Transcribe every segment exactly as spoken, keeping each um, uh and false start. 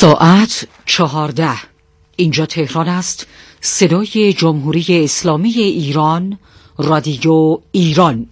ساعت چهارده. اینجا تهران است. صدای جمهوری اسلامی ایران، رادیو ایران.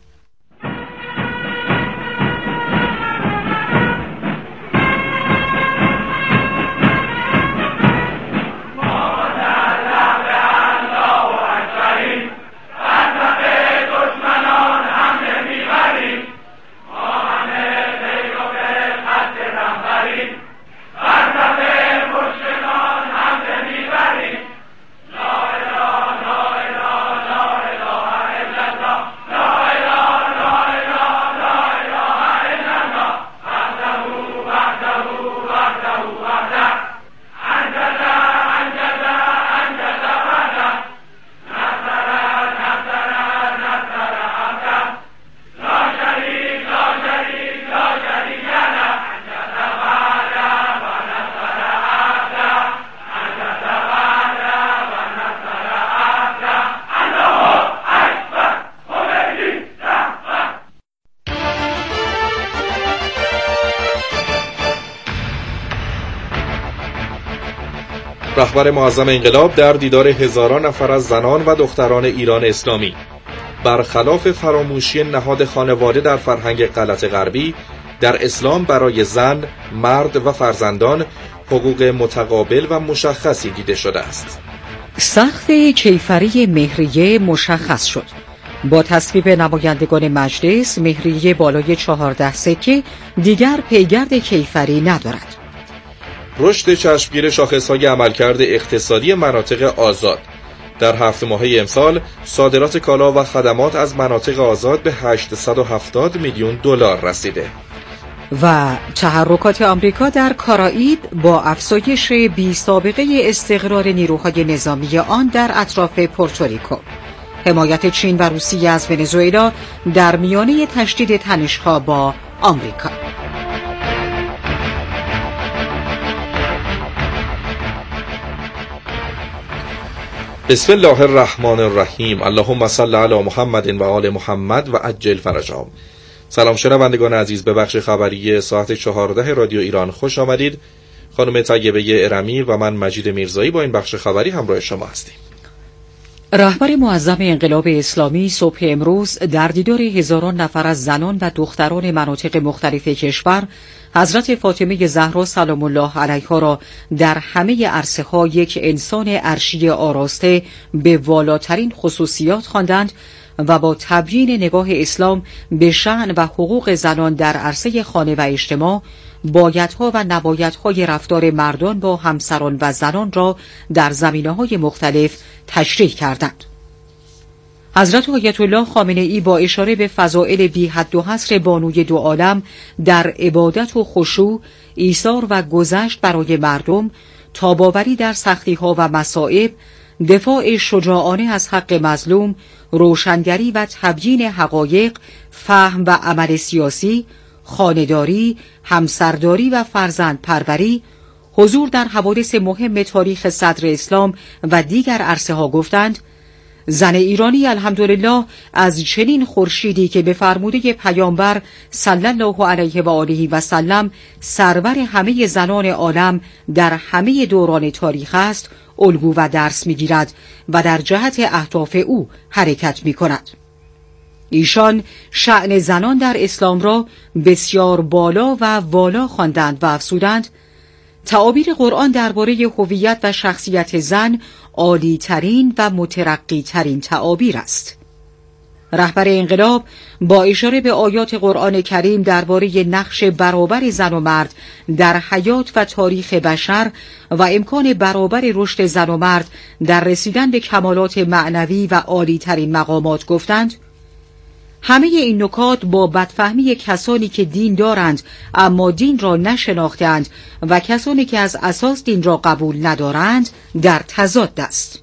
رهبر معظم انقلاب در دیدار هزاران نفر از زنان و دختران ایران اسلامی. برخلاف فراموشی نهاد خانواده در فرهنگ غلط غربی، در اسلام برای زن، مرد و فرزندان حقوق متقابل و مشخصی دیده شده است. سقف کیفری مهریه مشخص شد. با تصویب نمایندگان مجلس، مهریه بالای چهارده سکه دیگر پیگرد کیفری ندارد. رشد چشمگیر شاخصهای عملکرد اقتصادی مناطق آزاد. در هفت ماهه امسال صادرات کالا و خدمات از مناطق آزاد به هشتصد و هفتاد میلیون دلار رسیده. و تحرکات آمریکا در کارائیب با افزایش بی سابقه استقرار نیروهای نظامی آن در اطراف پورتوریکو. حمایت چین و روسیه از ونزوئلا در میانه تشدید تنش‌ها با آمریکا. بسم الله الرحمن الرحیم. اللهم صل علی محمد و آل محمد و عجل فرجهم. سلام شنوندگان عزیز، به بخش خبری ساعت چهارده رادیو ایران خوش آمدید. خانم طیبه ارمی و من مجید میرزایی با این بخش خبری همراه شما هستیم. رهبر معظم انقلاب اسلامی صبح امروز در دیدار هزاران نفر از زنان و دختران مناطق مختلف کشور، حضرت فاطمه زهرا سلام الله علیها را در همه عرصه‌ها یک انسان عرشی آراسته به والاترین خصوصیات خواندند و با تبیین نگاه اسلام به شأن و حقوق زنان در عرصه خانه و اجتماع، بایدها و نبایدهای رفتار مردان با همسران و زنان را در زمینه‌های مختلف تشریح کردند. حضرت آیت الله خامنه‌ای با اشاره به فضائل بی حد و حصر بانوی دو عالم در عبادت و خشوع، ایثار و گذشت برای مردم، تاباوری در سختی‌ها و مصائب، دفاع شجاعانه از حق مظلوم، روشنگری و تبیین حقایق، فهم و عمل سیاسی، خانه‌داری، همسرداری و فرزند پروری، حضور در حوادث مهم تاریخ صدر اسلام و دیگر عرصه‌ها گفتند: زن ایرانی الحمدلله از چنین خورشیدی که به فرموده پیامبر صلی الله علیه و آله و سلم سرور همه زنان عالم در همه دوران تاریخ است، الگو و درس می‌گیرد و در جهت اهداف او حرکت می‌کند. ایشان شأن زنان در اسلام را بسیار بالا و والا خواندند و افزودند: تعابیر قرآن درباره هویت و شخصیت زن عالی ترین و مترقی ترین تعابیر است. رهبر انقلاب با اشاره به آیات قرآن کریم درباره نقش برابر زن و مرد در حیات و تاریخ بشر و امکان برابر رشد زن و مرد در رسیدن به کمالات معنوی و عالی ترین مقامات گفتند: همه این نکات با بدفهمی کسانی که دین دارند اما دین را نشناختند و کسانی که از اساس دین را قبول ندارند در تضاد است.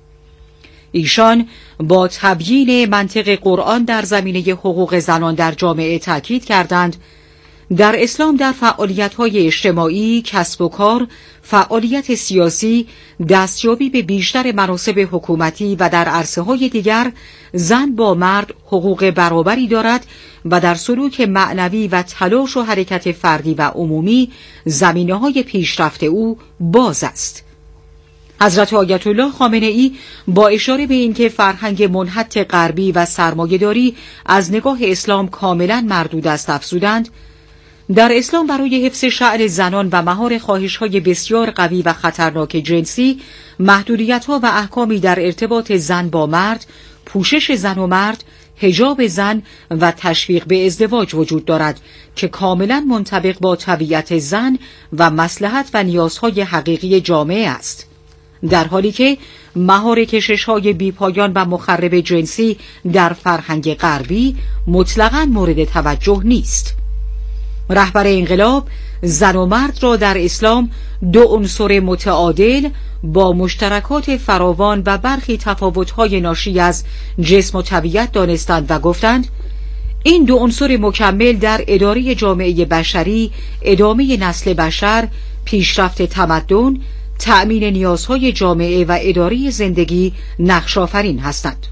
ایشان با تبیین منطق قرآن در زمینه حقوق زنان در جامعه تاکید کردند: در اسلام در فعالیت‌های اجتماعی، کسب و کار، فعالیت سیاسی، دستیابی به بیشتر مناصب حکومتی و در عرصه‌های دیگر زن با مرد حقوق برابری دارد و در سلوک معنوی و تلاش و حرکت فردی و عمومی زمینه‌های پیشرفت او باز است. حضرت آیت الله خامنه‌ای با اشاره به اینکه فرهنگ منحط غربی و سرمایه‌داری از نگاه اسلام کاملاً مردود است افزودند: در اسلام برای حفظ شأن زنان و مهار خواهش‌های بسیار قوی و خطرناک جنسی، محدودیت‌ها و احکامی در ارتباط زن با مرد، پوشش زن و مرد، حجاب زن و تشویق به ازدواج وجود دارد که کاملاً منطبق با طبیعت زن و مصلحت و نیازهای حقیقی جامعه است، در حالی که مهار کشش‌های بیپایان و مخرب جنسی در فرهنگ غربی مطلقاً مورد توجه نیست. رهبر انقلاب زن و مرد را در اسلام دو عنصر متعادل با مشترکات فراوان و برخی تفاوت‌های ناشی از جسم و طبیعت دانستند و گفتند: این دو عنصر مکمل در اداره جامعه بشری، ادامه نسل بشر، پیشرفت تمدن، تأمین نیازهای جامعه و اداره زندگی نقش‌آفرین هستند.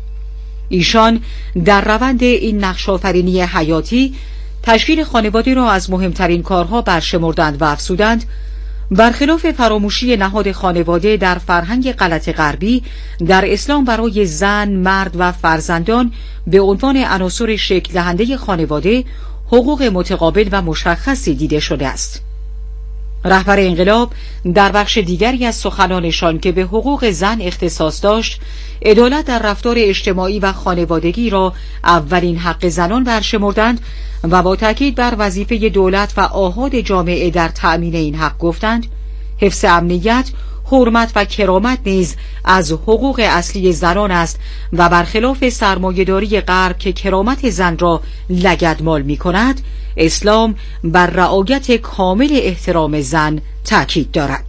ایشان در روند این نقش‌آفرینی حیاتی تشکیل خانواده را از مهمترین کارها برشمردند و افزودند: برخلاف فراموشی نهاد خانواده در فرهنگ غلط غربی، در اسلام برای زن، مرد و فرزندان به عنوان عناصر شکل دهنده خانواده حقوق متقابل و مشخصی دیده شده است. رهبر انقلاب در بخش دیگری از سخنانشان که به حقوق زن اختصاص داشت، عدالت در رفتار اجتماعی و خانوادگی را اولین حق زنان برشمردند و با تاکید بر وظیفه دولت و آحاد جامعه در تأمین این حق گفتند: حفظ امنیت، حرمت و کرامت نیز از حقوق اصلی زنان است و برخلاف سرمایه‌داری غرب که کرامت زن را لگدمال می‌کند، اسلام بر رعایت کامل احترام زن تأکید دارد.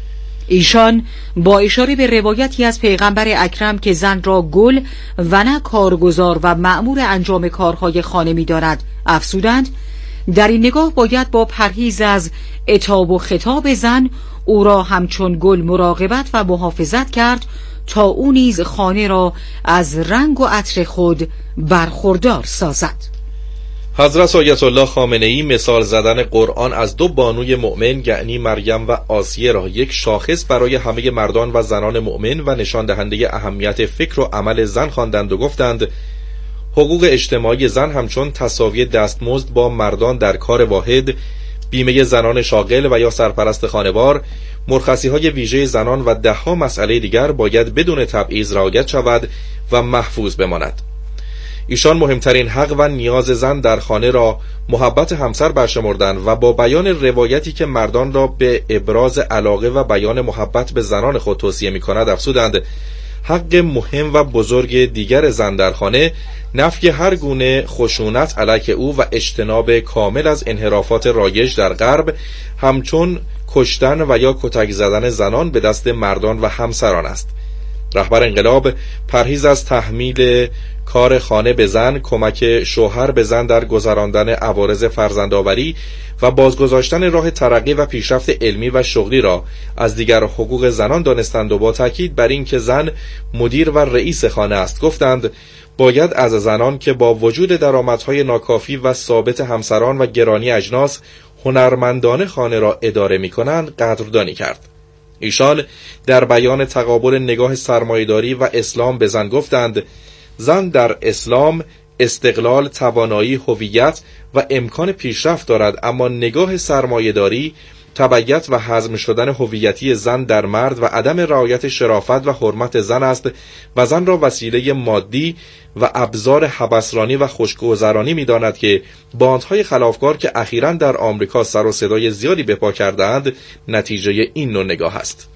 ایشان با اشاره به روایتی از پیغمبر اکرم که زن را گل و نه کارگزار و مأمور انجام کارهای خانه می‌داند افزودند: در این نگاه باید با پرهیز از عتاب و خطاب زن او را همچون گل مراقبت و محافظت کرد تا او نیز خانه را از رنگ و عطر خود برخوردار سازد. حضرت آیت الله خامنه‌ای مثال زدن قرآن از دو بانوی مؤمن یعنی مریم و آسیه را یک شاخص برای همه مردان و زنان مؤمن و نشان دهنده اهمیت فکر و عمل زن خواندند و گفتند: حقوق اجتماعی زن همچون تساوی دستمزد با مردان در کار واحد، بیمه زنان شاغل و یا سرپرست خانوار، مرخصی‌های ویژه زنان و ده‌ها مسئله دیگر باید بدون تبعیض رعایت شود و محفوظ بماند. ایشان مهمترین حق و نیاز زن در خانه را محبت همسر برشمردند و با بیان روایتی که مردان را به ابراز علاقه و بیان محبت به زنان خود توصیه می‌کند افزودند: حق مهم و بزرگ دیگر زن در خانه نفی هر گونه خشونت علیه او و اجتناب کامل از انحرافات رایج در غرب، همچون کشتن و یا کتک زدن زنان به دست مردان و همسران است. رهبر انقلاب پرهیز از تحمیل کار خانه به زن، کمک شوهر به زن در گذراندن عوارض فرزندآوری و بازگذاشتن راه ترقی و پیشرفت علمی و شغلی را از دیگر حقوق زنان دانستند و با تاکید بر این که زن مدیر و رئیس خانه است گفتند: باید از زنان که با وجود درآمدهای ناکافی و ثابت همسران و گرانی اجناس هنرمندانه خانه را اداره می‌کنند قدردانی کرد. ایشان در بیان تقابل نگاه سرمایه‌داری و اسلام به زن گفتند: زن در اسلام استقلال، توانایی، هویت و امکان پیشرفت دارد، اما نگاه سرمایه‌داری تبعیت و هضم شدن هویتی زن در مرد و عدم رعایت شرافت و حرمت زن است و زن را وسیله مادی و ابزار هوسرانی و خوشگذرانی می‌داند که باندهای خلافکار که اخیراً در آمریکا سر و صدای زیادی به پا کردند نتیجه این نوع نگاه است.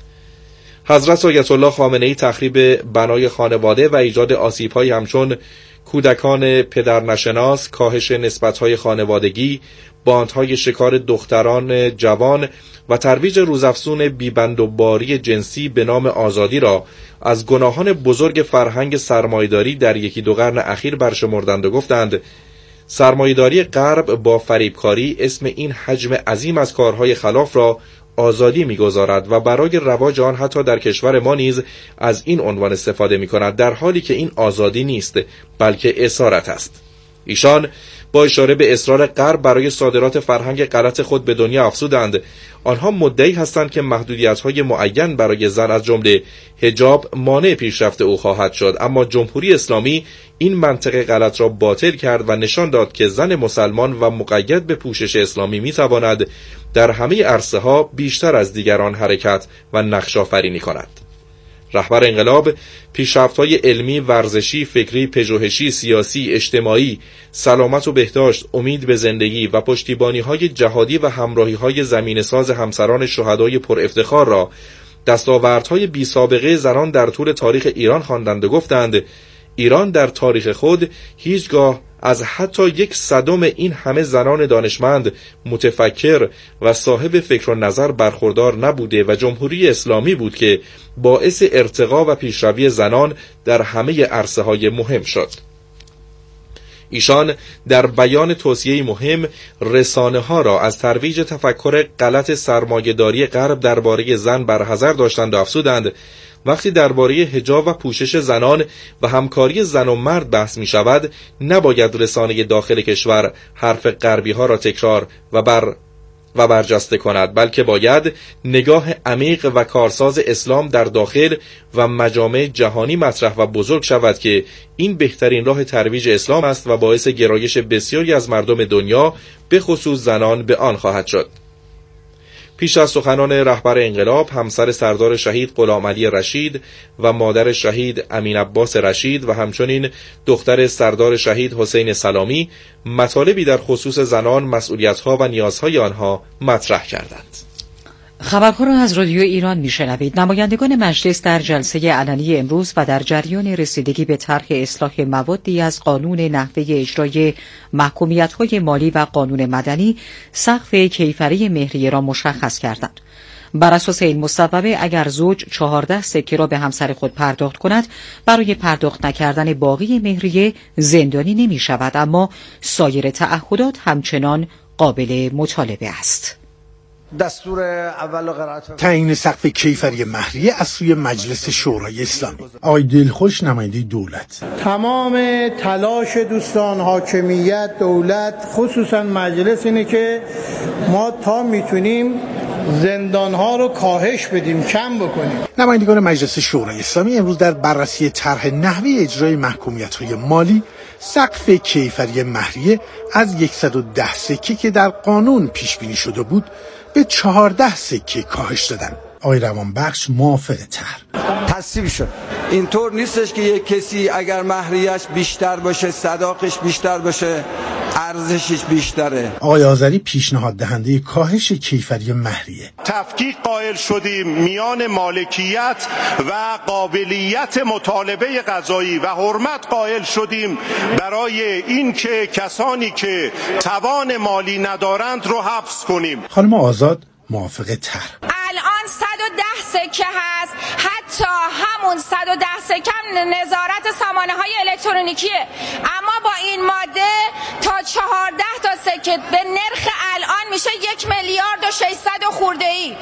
حضرت آیت الله خامنه‌ای تخریب بنای خانواده و ایجاد آسیب‌های همچون کودکان پدرنشناس، کاهش نسبت‌های خانوادگی، باندهای شکار دختران جوان و ترویج روزافزون بیبندوباری جنسی به نام آزادی را از گناهان بزرگ فرهنگ سرمایه‌داری در یکی دو قرن اخیر برشمردند و گفتند: سرمایه‌داری غرب با فریبکاری اسم این حجم عظیم از کارهای خلاف را آزادی می‌گذارد و برای رواج آن حتی در کشور ما نیز از این عنوان استفاده می‌کند، در حالی که این آزادی نیست بلکه اسارت است. ایشان با اشاره به اصرار غرب برای صادرات فرهنگ غلط خود به دنیا افزودند آنها مدعی هستند که محدودیت‌های معین برای زن از جمله حجاب مانع پیشرفت او خواهد شد، اما جمهوری اسلامی این منطق غلط را باطل کرد و نشان داد که زن مسلمان و مقید به پوشش اسلامی می‌تواند در همه عرصه‌ها بیشتر از دیگران حرکت و نقش آفرینی کند. رهبر انقلاب پیشرفت‌های علمی، ورزشی، فکری، پژوهشی، سیاسی، اجتماعی، سلامت و بهداشت، امید به زندگی و پشتیبانی‌های جهادی و همراهی‌های زمینه‌ساز همسران شهدای پر افتخار را دستاوردهای بی سابقه زنان در طول تاریخ ایران خواندند و گفتند ایران در تاریخ خود هیچگاه از حتی یک صدم این همه زنان دانشمند، متفکر و صاحب فکر و نظر برخوردار نبوده و جمهوری اسلامی بود که باعث ارتقا و پیشروی زنان در همه عرصه‌های مهم شد. ایشان در بیان توصیه مهم رسانه‌ها را از ترویج تفکر غلط سرمایه‌داری غرب درباره زن برحذر داشتند و افزودند وقتی درباره حجاب و پوشش زنان و همکاری زن و مرد بحث می شود نباید رسانه داخل کشور حرف غربی ها را تکرار و بر و برجسته کند، بلکه باید نگاه عمیق و کارساز اسلام در داخل و مجامع جهانی مطرح و بزرگ شود که این بهترین راه ترویج اسلام است و باعث گرایش بسیاری از مردم دنیا به خصوص زنان به آن خواهد شد. پیش از سخنان رهبر انقلاب، همسر سردار شهید غلام علی رشید و مادر شهید امین عباس رشید و همچنین دختر سردار شهید حسین سلامی مطالبی در خصوص زنان، مسئولیت‌ها و نیازهای آنها مطرح کردند. خبرها را از رادیو ایران میشنوید. نمایندگان مجلس در جلسه علنی امروز و در جریان رسیدگی به طرح اصلاح موادی از قانون نحوه اجرای محکومیت‌های مالی و قانون مدنی سقف کیفری مهریه را مشخص کردند. بر اساس این مصوبه اگر زوج چهارده سکه را به همسر خود پرداخت کند برای پرداخت نکردن باقی مهریه زندانی نمی شود، اما سایر تعهدات همچنان قابل مطالبه است. دستور اول قرائت تعیین سقف کیفری مهریه از سوی مجلس شورای اسلامی. آقای دلخوش نماینده دولت: تمام تلاش دوستان حاکمیت، دولت، خصوصا مجلس اینه که ما تا میتونیم زندانها رو کاهش بدیم، کم بکنیم. نمایندگان مجلس شورای اسلامی امروز در بررسی طرح نحوه اجرای محکومیت‌های مالی سقف کیفری مهریه از صد و ده سکه که در قانون پیش بینی شده بود به چهارده سکه کاهش دادن. آقای روانبخش موافق طرح تصویب شد. اینطور نیستش که یک کسی اگر مهریه‌اش بیشتر باشه، صداقش بیشتر باشه، ارزشش بیشتره. آقای آذری پیشنهاد دهنده کاهش کیفری مهریه: تفکیک قائل شدیم میان مالکیت و قابلیت مطالبه قضایی و حرمت قائل شدیم برای این که کسانی که توان مالی ندارند رو حبس کنیم. خانم آزاد موافق طرح. الان صد و ده سکه هست، حتی همون صد و ده سکه نظارت سامانه های الکترونیکیه، اما با این ماده تا چهارده تا سکه به نرخ الان میشه یک میلیارد و ششصد خورده ای.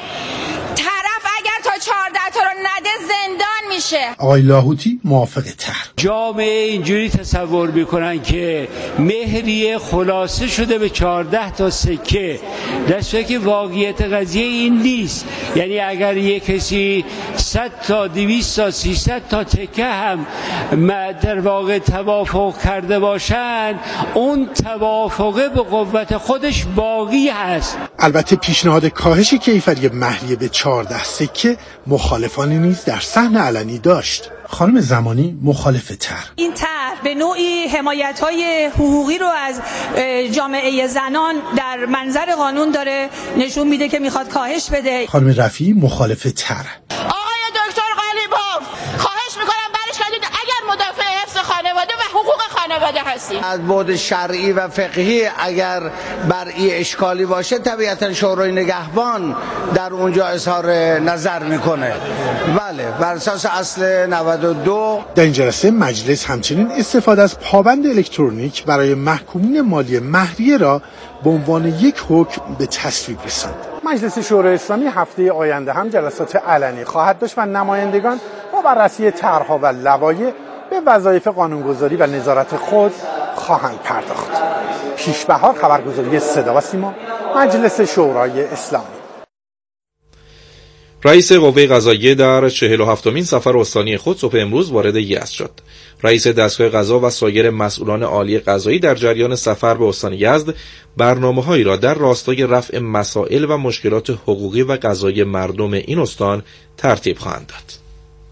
طرف اگر تا چهارده تا رو نده زندان میشه. آقای لاهوتی موافق طرح. جامعه اینجوری تصور میکنن که مهریه خلاصه شده به چهارده تا سکه، در صورتی که واقعیت قضیه این نیست. یعنی اگر یک کسی صد تا دویست تا سیصد تا تکه هم در واقع توافق کرده باشند، اون توافقه به قوت خودش باقی هست. البته پیشنهاد کاهش کیفری مهریه به چهارده سکه مخالفانی نیز در صحن علنی داشت. خانم زمانی مخالف طرح. این طرح به نوعی حمایت‌های حقوقی رو از جامعه زنان در منظر قانون داره نشون میده که میخواد کاهش بده. خانم رفیعی مخالف طرح. آقای دکتر قلیباف، خواهش میکنم برش کردید اگر مدافع حفظ خانواده و حقوق خانواده خانواده هستیم. از بعد شرعی و فقهی اگر بر این اشکالی باشه طبیعتا شورای نگهبان در اونجا اظهار نظر میکنه. بله، بر اساس اصل نود و دو. در این جلسه مجلس همچنین استفاده از پابند الکترونیک برای محکومین مالی مهریه را به عنوان یک حکم به تصویب رساند. مجلس شورای اسلامی هفته آینده هم جلسات علنی خواهد داشت و نمایندگان با بررسی طرح‌ها و لوایح به وظایف قانونگذاری و نظارت خود خواهند پرداخت. پیشبهار، خبرگزاری صدا و سیما، مجلس شورای اسلامی. رئیس قوه قضاییه در چهل و هفتمین سفر استانی خود صبح امروز وارد یزد شد. رئیس دستگاه قضا و سایر مسئولان عالی قضایی در جریان سفر به استان یزد برنامه‌هایی را در راستای رفع مسائل و مشکلات حقوقی و قضایی مردم این استان ترتیب خواهند داد.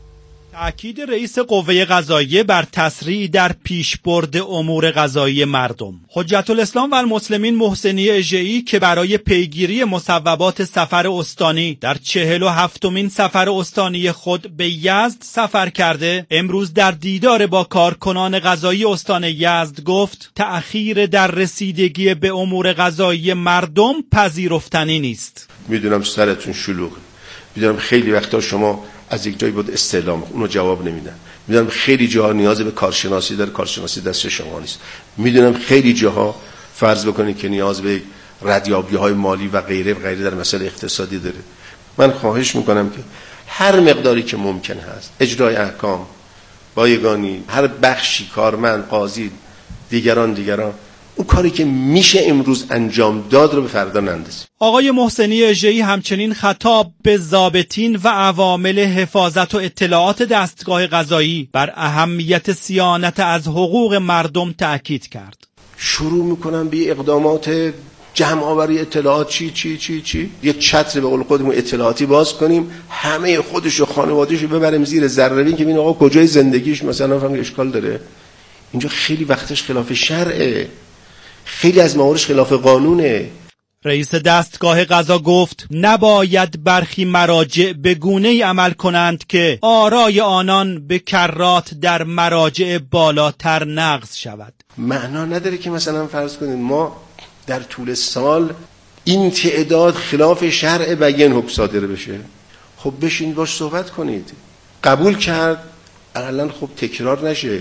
تأکید رئیس قوه قضاییه بر تسریع در پیشبرد امور قضایی مردم. حجت الاسلام و المسلمین محسنی اژه‌ای که برای پیگیری مصوبات سفر استانی در چهل و هفتمین سفر استانی خود به یزد سفر کرده، امروز در دیدار با کارکنان قضایی استان یزد گفت تأخیر در رسیدگی به امور قضایی مردم پذیرفتنی نیست. میدونم سرتون شلوغه، میدونم خیلی وقتا شما از یک جایی بود استعلام اونو جواب نمیدن، میدونم خیلی جاها نیاز به کارشناسی داره، کارشناسی دست شما نیست، میدونم خیلی جاها فرض بکنید که نیاز به ردیابی های مالی و غیره و غیره در مسائل اقتصادی داره. من خواهش میکنم که هر مقداری که ممکن هست اجرای احکام بایگانی، هر بخشی، کارمند، قاضی، دیگران دیگران اون کاری که میشه امروز انجام داد رو به فردا نندازیم. آقای محسنی اژه‌ای همچنین خطاب به ضابطین و عوامل حفاظت و اطلاعات دستگاه قضایی بر اهمیت صیانت از حقوق مردم تأکید کرد. شروع میکنم به اقدامات جمع آوری اطلاعات، چی چی چی چی یه چتر به قول خودمون اطلاعاتی باز کنیم، همه خودش و خانواده‌اش رو ببریم زیر ذره‌بین که ببین آقا کجای زندگیش مثلا فهم اشکال داره. اینجا خیلی وقتش خلاف شرعه، خیلی از مواردش خلاف قانونه. رئیس دستگاه قضا گفت نباید برخی مراجع به گونه‌ای عمل کنند که آرای آنان به کرات در مراجع بالاتر نقض شود. معنا نداره که مثلا فرض کنید ما در طول سال این تعداد خلاف شرع بیان حکم صادر بشه. خب بشین باش صحبت کنید، قبول کرد اقلا خب تکرار نشه،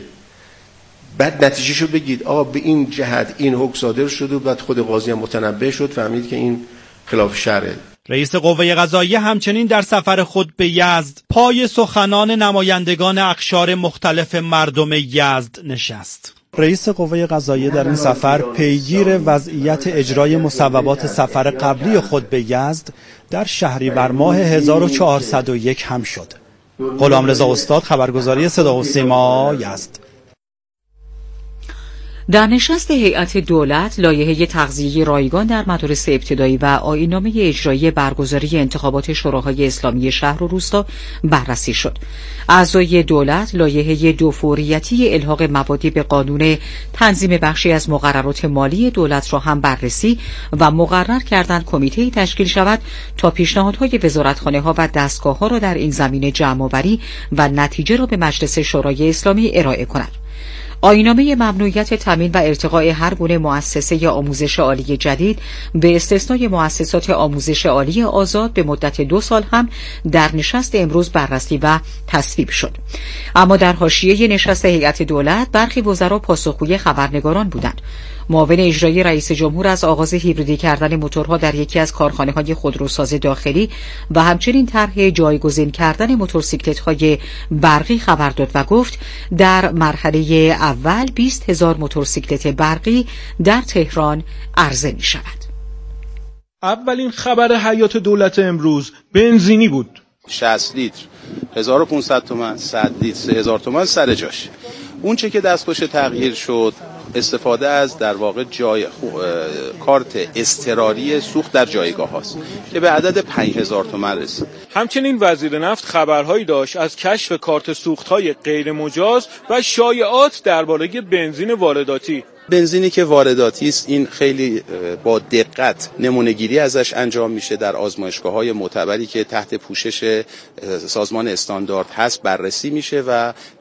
بعد نتیجهشو بگید آقا به این جهت این حکم صادر شد و بعد خود قاضی هم متنبه شد فهمید که این خلاف شرعه. رئیس قوه قضاییه همچنین در سفر خود به یزد پای سخنان نمایندگان اقشار مختلف مردم یزد نشست. رئیس قوه قضاییه در این سفر پیگیر وضعیت اجرای مصوبات سفر قبلی خود به یزد در شهریور ماه هزار و چهارصد و یک هم شد. غلامرضا استاد، خبرگزاری صدا و سیما، یزد. در نشست هیئت دولت لایحه تغذیه رایگان در مدارس ابتدایی و آیین‌نامه اجرایی برگزاری انتخابات شوراهای اسلامی شهر و روستا بررسی شد. اعضای دولت لایحه دوفوریتی الحاق موادی به قانون تنظیم بخشی از مقررات مالی دولت را هم بررسی و مقرر کردند کمیته‌ای تشکیل شود تا پیشنهادهای وزارتخانه‌ها و دستگاه‌ها را در این زمینه جمع‌آوری و نتیجه را به مجلس شورای اسلامی ارائه کند. آیین‌نامه ممنوعیت تامین و ارتقاء هر گونه مؤسسه یا آموزش عالی جدید به استثنای مؤسسات آموزش عالی آزاد به مدت دو سال هم در نشست امروز بررسی و تصویب شد. اما در حاشیه نشست هیئت دولت برخی وزرا پاسخگوی خبرنگاران بودند. معاون اجرایی رئیس جمهور از آغاز هیبریدی کردن موتورها در یکی از کارخانه‌های خودروساز داخلی و همچنین طرح جایگزین کردن موتورسیکلت‌های برقی خبر داد و گفت در مرحله اول بیست هزار موتورسیکلت برقی در تهران عرضه می شود. اولین خبر حیات دولت امروز بنزینی بود. شصت لیتر هزار و پانصد تومان، صد لیتر سه هزار تومان سر جاش. اون چه که دستخوش تغییر شد استفاده از در واقع جای کارت اضطراری سوخت در جایگاه هاست که به عدد پنج هزار تومان رسید. همچنین وزیر نفت خبرهایی داشت از کشف کارت سوخت های غیر مجاز و شایعات درباره بنزین وارداتی. بنزینی که وارداتی است این خیلی با دقت نمونه‌گیری ازش انجام میشه در آزمایشگاه‌های معتبری که تحت پوشش سازمان استاندارد هست بررسی میشه و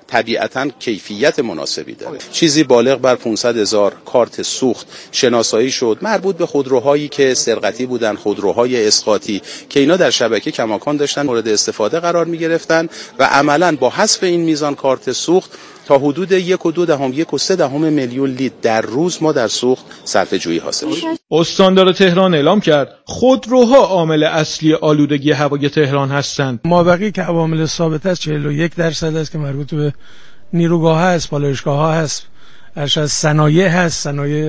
طبیعتاً کیفیت مناسبی داره. چیزی بالغ بر پانصد هزار کارت سوخت شناسایی شد مربوط به خودروهایی که سرقتی بودن، خودروهای اسقاطی که اینا در شبکه کماکان داشتن مورد استفاده قرار می گرفتن و عملاً با حذف این میزان کارت سوخت تا حدود یک و دو دهم یک و سه دهم میلیون لیتر در روز ما در سوخت صرفه جویی حاصل شد. استاندار تهران اعلام کرد خودروها عامل اصلی آلودگی هوای تهران هستند. مابقی که عوامل ثابت است چهل و یک درصد است که مربوط به نیروگاه هست، پالایشگاه ها هست، ارشد صنایع هست، صنایع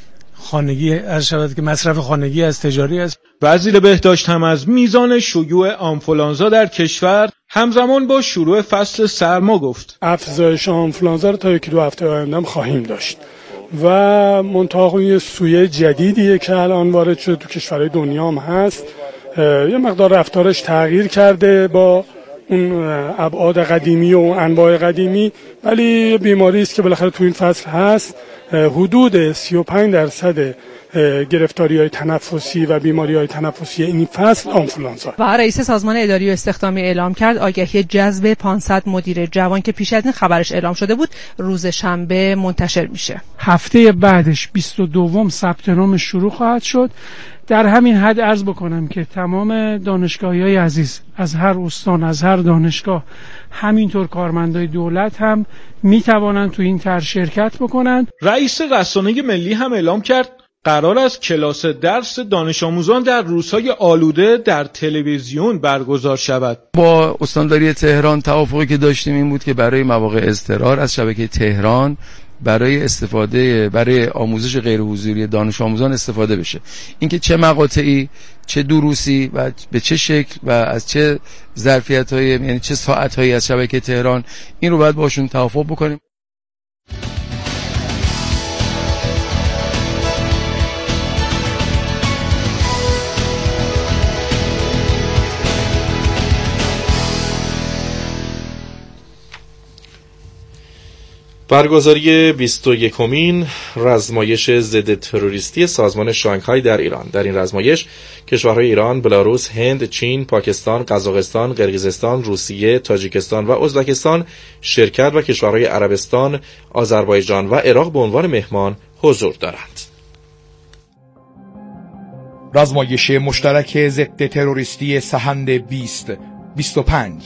خانگی، ارشد که مصرف خانگی از تجاری است. وزیر بهداشت هم از میزان شیوع آنفولانزا در کشور همزمان با شروع فصل سرما گفت. افزایش آنفولانزا رو تا یکی دو هفته آینده هم خواهیم داشت و منطقه یه سویه جدیدیه که الان وارد شده تو کشورهای دنیا هم هست. یه مقدار رفتارش تغییر کرده با اون ابعاد قدیمی و انواع قدیمی، ولی بیماری است که بالاخره تو این فصل هست. حدود سی و پنج درصد گرفتاری‌های تنفسی و بیماری‌های تنفسی این فصل آنفولانزا. و رئیس سازمان اداری و استخدامی اعلام کرد آگهی جذب پانصد مدیر جوان که پیش از این خبرش اعلام شده بود روز شنبه منتشر میشه. هفته بعدش بیست و دوم ثبت نام شروع خواهد شد. در همین حد عرض بکنم که تمام دانشگاهی‌های عزیز از هر استان، از هر دانشگاه، همینطور کارمندای دولت هم میتوانند تو این طرح شرکت بکنند. رئیس رسانه ملی هم اعلام کرد قرار است کلاس درس دانش آموزان در روزهای آلوده در تلویزیون برگزار شود. با استانداری تهران توافقی که داشتیم این بود که برای مواقع اضطرار از شبکه تهران برای استفاده برای آموزش غیر حضوری دانش آموزان استفاده بشه. اینکه چه مقاطعی، چه دروسی و به چه شکل و از چه ظرفیت‌های، یعنی چه ساعت‌هایی از شبکه تهران، این رو باید باشون توافق بکنیم. برگزاری بیست و یکمین رزمایش ضد تروریستی سازمان شانگهای در ایران. در این رزمایش کشورهای ایران، بلاروس، هند، چین، پاکستان، قزاقستان، قرقیزستان، روسیه، تاجیکستان و ازبکستان شرکت و کشورهای عربستان، آذربایجان و عراق به عنوان مهمان حضور دارند. رزمایش مشترک ضد تروریستی سحند بیست بیست و پنج.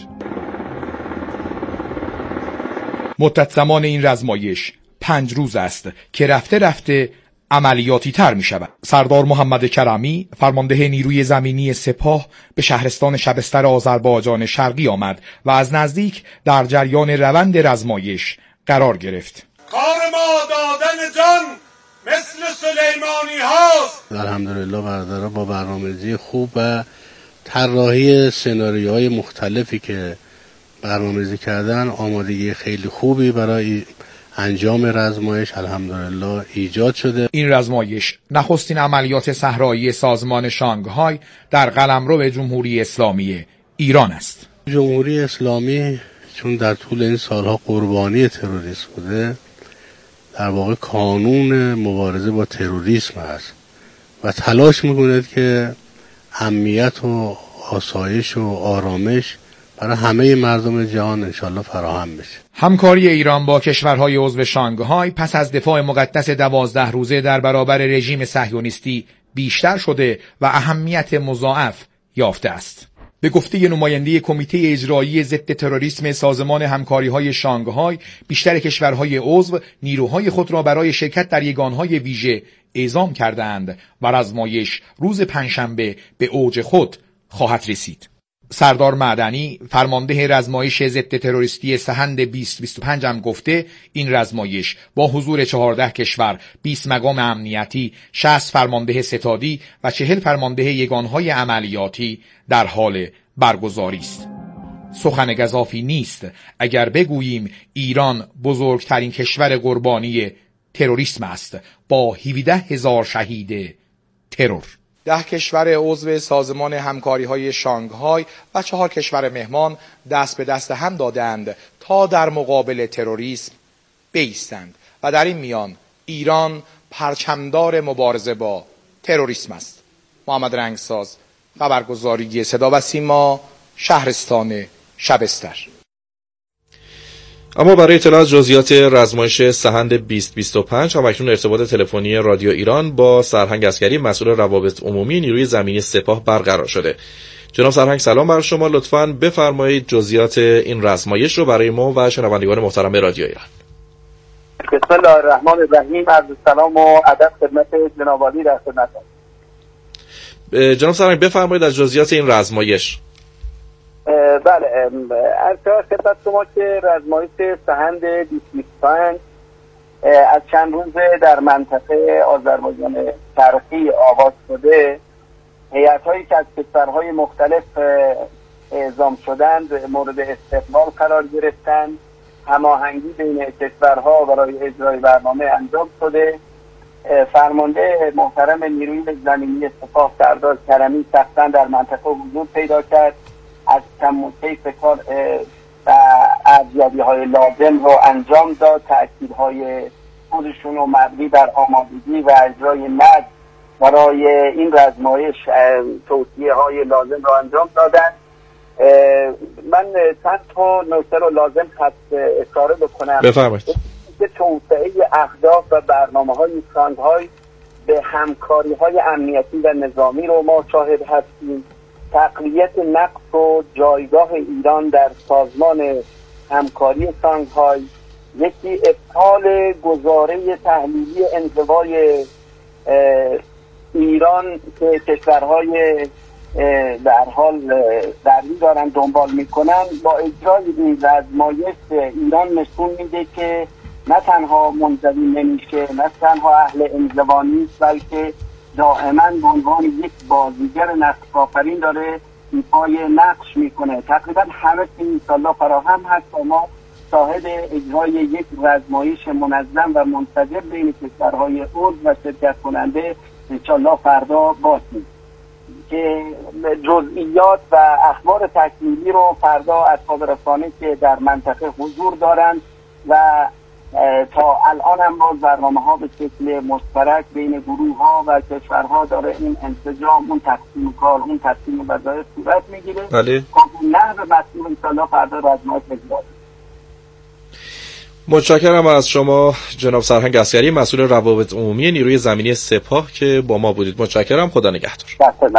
مدت زمان این رزمایش پنج روز است که رفته رفته عملیاتی تر می شود. سردار محمد کرمی فرمانده نیروی زمینی سپاه به شهرستان شبستر آذربایجان شرقی آمد و از نزدیک در جریان روند رزمایش قرار گرفت. کار ما دادن جان مثل سلیمانی هاست. الحمدلله برادرها با برنامه‌ریزی خوب و طراحی سناریوهای مختلفی که برنامه‌ریزی کردن آمادگی خیلی خوبی برای انجام رزمایش الحمدلله ایجاد شده. این رزمایش نخستین عملیات صحرایی سازمان شانگهای در قلمرو جمهوری اسلامی ایران است. جمهوری اسلامی چون در طول این سالها قربانی تروریسم بوده، در واقع کانون مبارزه با تروریسم است و تلاش می‌کند که امنیت و آسایش و آرامش برای همه مردم جهان انشالله فراهم بشه. همکاری ایران با کشورهای عضو شانگهای پس از دفاع مقدس دوازده روزه در برابر رژیم صهیونیستی بیشتر شده و اهمیت مضاعف یافته است. به گفته نماینده کمیته اجرایی ضد تروریسم سازمان همکاری‌های شانگهای، بیشتر کشورهای عضو نیروهای خود را برای شرکت در یگانهای ویژه اعزام کردند و رزمایش روز پنجشنبه به اوج خود خواهد رسید. سردار معدنی فرمانده رزمایش ضد تروریستی سحند بیست بیست و پنج هم گفته این رزمایش با حضور چهارده کشور، بیست مقام امنیتی، شصت فرمانده ستادی و چهل فرمانده یگانهای عملیاتی در حال برگزاری است. سخن گزافی نیست اگر بگوییم ایران بزرگترین کشور قربانی تروریسم است با هفده هزار شهید ترور. ده کشور عضو سازمان همکاری‌های شانگهای و چهار کشور مهمان دست به دست هم دادند تا در مقابل تروریسم بایستند و در این میان ایران پرچمدار مبارزه با تروریسم است. محمد رنگساز، خبرگزاری صدا و سیما، شهرستان شبستر. اما برای اطلاع از جزئیات رزمایش سهند بیست بیست و پنج هم اکنون ارتباط تلفنی رادیو ایران با سرهنگ عسکری مسئول روابط عمومی نیروی زمینی سپاه برقرار شده. جناب سرهنگ سلام بر شما، لطفاً بفرمایید جزئیات این رزمایش رو برای ما و شنوندگان محترم رادیو ایران. بسم الله الرحمن الرحیم. عرض سلام و ادب خدمت جناب عالی در خدمتتون. جناب سرهنگ بفرمایید از جزئیات این رزمایش. بله، عرض خدمت شما که رزمایش سهند بیست بیست و پنج از چند روز در منطقه آذربایجان شرقی آغاز شده. هیئت‌هایی که از کشورهای مختلف اعزام شدند مورد استقبال قرار گرفتند. هماهنگی بین کشورها برای اجرای برنامه انجام شده. فرمانده محترم نیروی زمینی سپاه سردار کرمی شخصا در منطقه حضور پیدا کرد، از کم و کیف کار و ارزیابی‌های لازم رو انجام داد. تأکیدهای خودشون رو مبنی بر آمادگی و اجرای نظم برای این رزمایش توصیه‌های لازم رو انجام دادن. من چند تا نکته رو لازم هست اشاره بکنم. بفرمایید. که توسعه اهداف و برنامه‌های سانگ‌های به همکاری‌های امنیتی و نظامی رو ما شاهد هستیم. تقویت نقش و جایگاه ایران در سازمان همکاری سانگ‌های، یکی ابطال گزاره تحلیلی انزوای ایران که کشورهای در حال درگیر دارن دنبال میکنن. با اجرای این رزمایش ایران نشون میده که نه تنها منزوی نمیشه، نه تنها اهل انزوا نیست، بلکه دائما به عنوان یک بازیگر نقش آفرین داره ایفای نقش میکنه. تقریبا همه چیز انشالله فراهم هست و ما شاهد اجرای یک رزمایش منظم و منسجم بین کشورهای عضو و شرکت کننده انشالله فردا باشیم که جزئیات و اخبار تکمیلی رو فردا اصحاب رسانه که در منطقه حضور دارند و تا الان هم باز برنامه ها به شکل مشترک بین گروه ها و کشورها داره این انسجام، اون تقسیم کار، اون تقسیم وظایف صورت میگیره. بله. نه به مسئول انشالله فردا رزمایش اجرا. متشکرم از شما جناب سرهنگ عسکری مسئول روابط عمومی نیروی زمینی سپاه که با ما بودید. متشکرم، خدا نگهدار.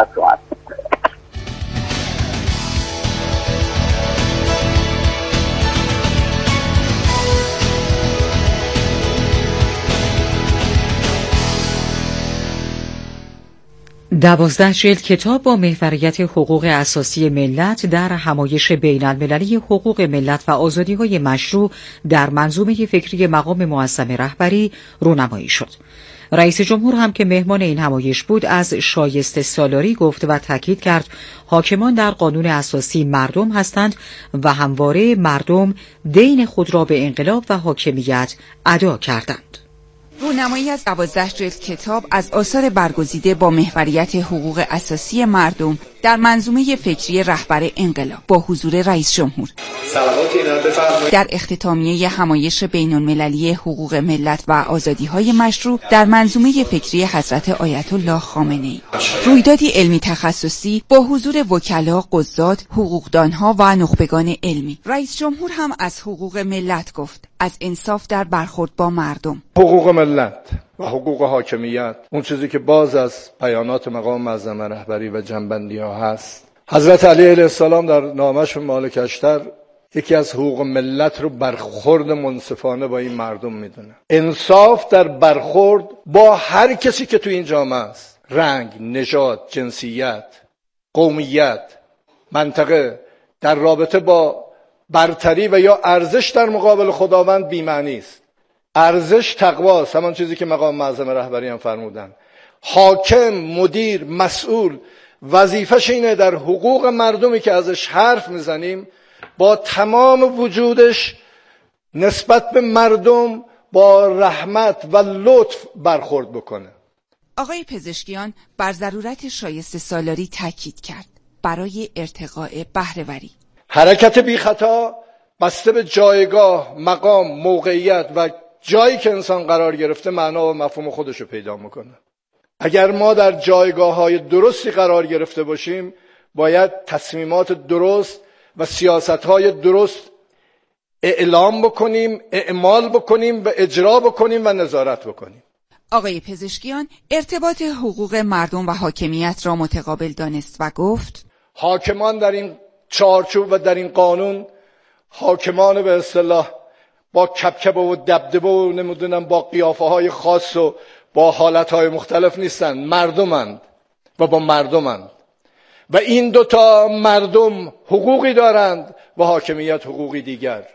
دوازده جلد کتاب با محوریت حقوق اساسی ملت در همایش بین المللی حقوق ملت و آزادی‌های مشروع در منظومه فکری مقام معظم رهبری رونمایی شد. رئیس جمهور هم که مهمان این همایش بود از شایسته سالاری گفت و تاکید کرد حاکمان در قانون اساسی مردم هستند و همواره مردم دین خود را به انقلاب و حاکمیت ادا کردند. رونمایی از دوازده جلد کتاب از آثار برگزیده با محوریت حقوق اساسی مردم در منظومه فکری رهبر انقلاب با حضور رئیس جمهور در اختتامیه همایش بین المللی حقوق ملت و آزادی‌های مشروع در منظومه فکری حضرت آیت الله خامنه‌ای. رویدادی علمی تخصصی با حضور وکلا، قضات، حقوقدانها و نخبگان علمی. رئیس جمهور هم از حقوق ملت گفت، از انصاف در برخورد با مردم. حقوق ملت و حقوق حاکمیت، اون چیزی که باز از بیانات مقام معظم رهبری و جنبندی ها هست. حضرت علی علیه السلام در نامش به مالک اشتر یکی از حقوق ملت رو برخورد منصفانه با این مردم میدونه. انصاف در برخورد با هر کسی که تو این جامعه است، رنگ، نژاد، جنسیت، قومیت، منطقه، در رابطه با برتری و یا ارزش در مقابل خداوند بی‌معنی است. ارزش تقواست، همان چیزی که مقام معظم رهبری هم فرمودن. حاکم، مدیر، مسئول وظیفش اینه در حقوق مردمی که ازش حرف میزنیم با تمام وجودش نسبت به مردم با رحمت و لطف برخورد بکنه. آقای پزشکیان بر ضرورت شایسته سالاری تاکید کرد برای ارتقاء بهره‌وری. حرکت بی خطا بسته به جایگاه، مقام، موقعیت و جایی که انسان قرار گرفته معنا و مفهوم خودشو پیدا میکنه. اگر ما در جایگاه های درستی قرار گرفته باشیم باید تصمیمات درست و سیاست های درست اعلام بکنیم، اعمال بکنیم و اجرا بکنیم و نظارت بکنیم. آقای پزشکیان ارتباط حقوق مردم و حاکمیت را متقابل دانست و گفت حاکمان در این چارچوب و در این قانون حاکمان به اصطلاح با کبکبه و دبدبه و نمیدونم با قیافه های خاص و با حالت های مختلف نیستند، مردمند و با مردمند و این دوتا مردم حقوقی دارند و حاکمیت حقوقی دیگر.